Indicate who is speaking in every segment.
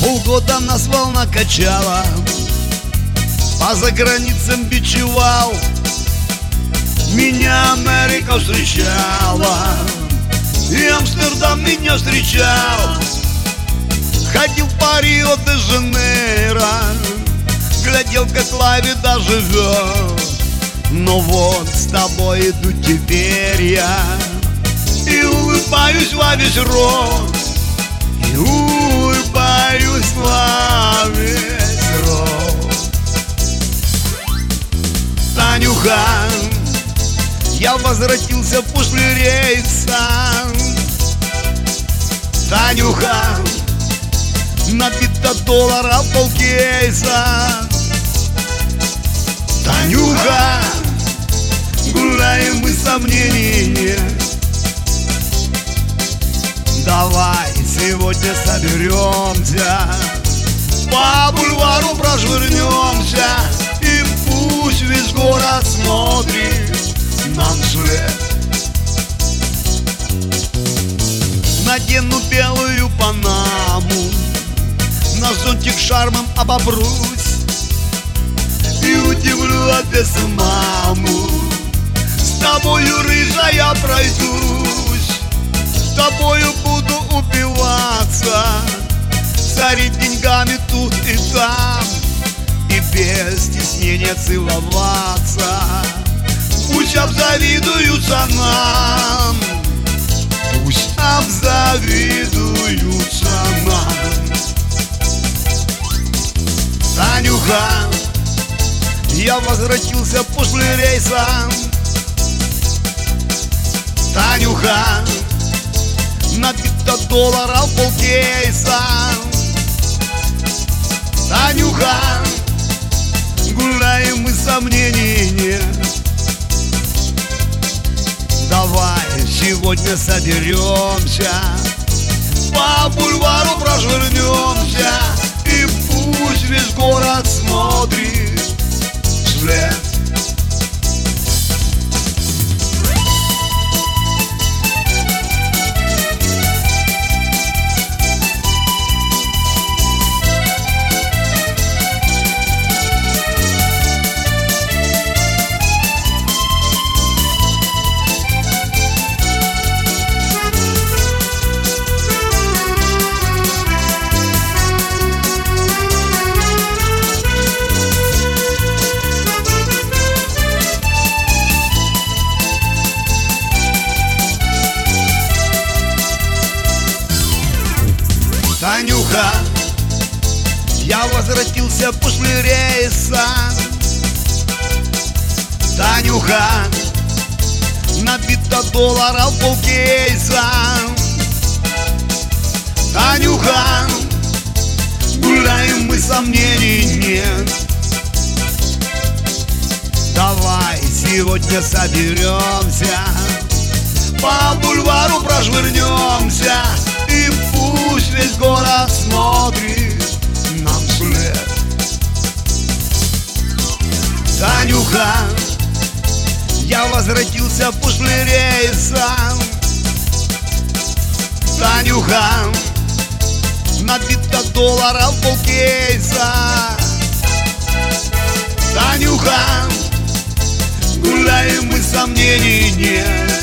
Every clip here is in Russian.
Speaker 1: Полгода нас волна качала, по заграницам бичевал. Меня Америка встречала, и Амстердам меня встречал. Ходил по Рио-де-Жанейро, глядел, как Ла-Вида живет. Но вот с тобой иду теперь я, и улыбаюсь во весь рот, и улыбаюсь во весь рот. Танюха, я возвратился после рейса. Танюха, набито долларов полкейса. Танюха, гуляем мы, сомнений нет. Давай сегодня соберемся, по бульвару прошвырнемся, и пусть весь город смотрит нам вслед. Надену белую панаму, на зонтик шармом обобрусь, и удивлю Одессу маму. С тобою, рыжая, пройдусь, с тобою буду упиваться, царить деньгами тут и там, и без стеснения целоваться. Пусть обзавидуются нам, пусть обзавидуются нам. Танюха, я возвратился после рейса. Танюха, набито долларов полкейса. Танюха, гуляем мы, сомнений нет. Давай сегодня соберемся, по бульвару прошвырнемся, и пусть весь город смотрит вслед. Танюха, я возвратился после рейса. Танюха, набито долларов полкейса. Танюха, гуляем мы, сомнений нет. Давай сегодня соберемся, по бульвару прошвырнемся, и пусть весь город смотрит нам вслед. Танюха, я возвратился после рейса. Танюха, набито долларов полкейса. Танюха, гуляем мы, сомнений нет.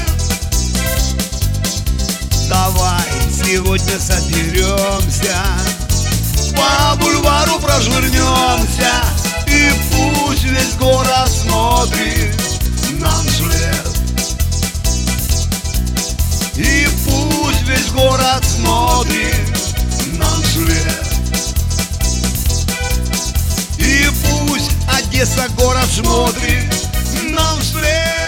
Speaker 1: Давай сегодня соберемся, по бульвару прошвырнемся, и пусть весь город смотрит нам вслед. И пусть весь город смотрит нам вслед. И пусть Одесса, город, смотрит нам вслед.